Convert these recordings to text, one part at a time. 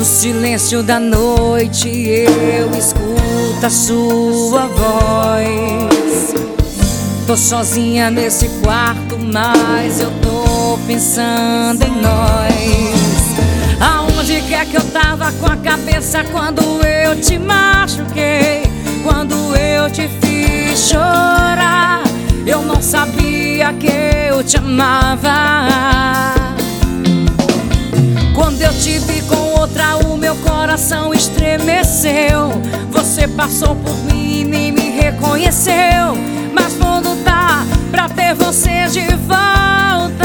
No silêncio da noite eu escuto a sua voz. Tô sozinha nesse quarto, mas eu tô pensando em nós. Aonde quer que eu tava com a cabeça quando eu te machuquei, quando eu te fiz chorar? Eu não sabia que eu te amava. Quando eu te vi com outra, o meu coração estremeceu. Você passou por mim e nem me reconheceu, mas vou lutar pra ter você de volta.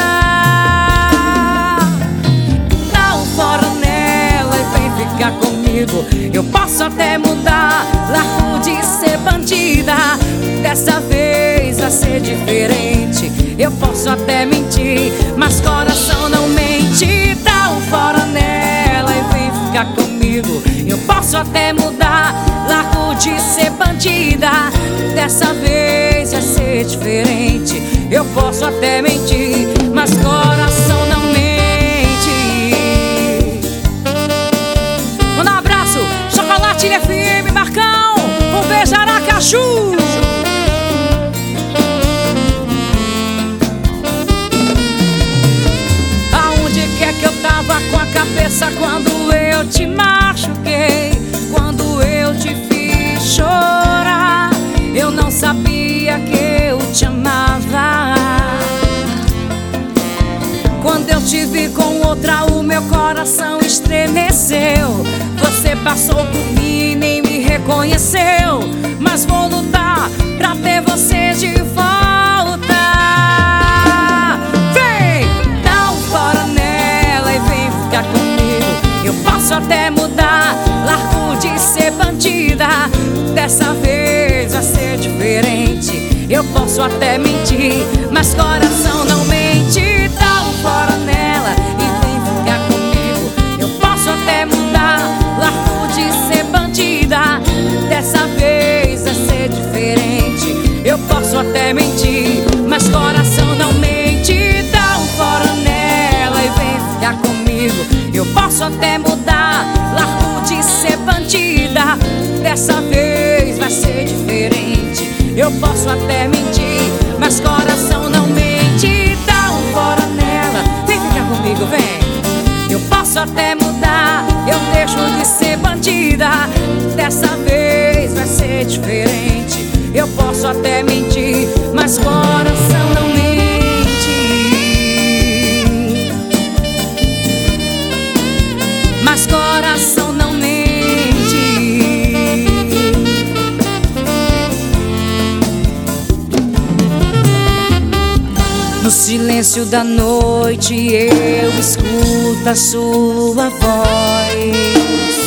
Dá um fora nela e vem ficar comigo. Eu posso até mudar, largo de ser bandida. Dessa vez vai ser diferente. Eu posso até mentir, mas coração não mente. Dá um fora nela e vem ficar comigo. Eu posso até mudar, largo de ser bandida. Dessa vez vai ser diferente. Eu posso até mentir, mas coração não mente. Manda um abraço, Chocolate FM, Marcão, um beijo Aracaju. Com a cabeça quando eu te machuquei, quando eu te fiz chorar? Eu não sabia que eu te amava. Quando eu te vi com outra, o meu coração estremeceu. Você passou por mim e nem me reconheceu, mas vou lutar pra ter você de volta. Eu posso até mudar, largo de ser bandida. Dessa vez vai ser diferente. Eu posso até mentir, mas coração não mente. Dá um fora nela e vem ficar comigo. Eu posso até mudar, largo de ser bandida. Dessa vez vai ser diferente. Eu posso até mentir, mas coração não mente. Dá um fora nela e vem ficar comigo. Eu posso até mudar, largo de ser bandida. Dessa vez vai ser diferente. Eu posso até mentir, mas coração não mente. Dá um fora nela, vem ficar comigo, vem. Eu posso até mudar, eu deixo de ser bandida. Dessa vez vai ser diferente. Eu posso até mentir, mas coração não mente. Mas coração não mente. No silêncio da noite eu escuto a sua voz.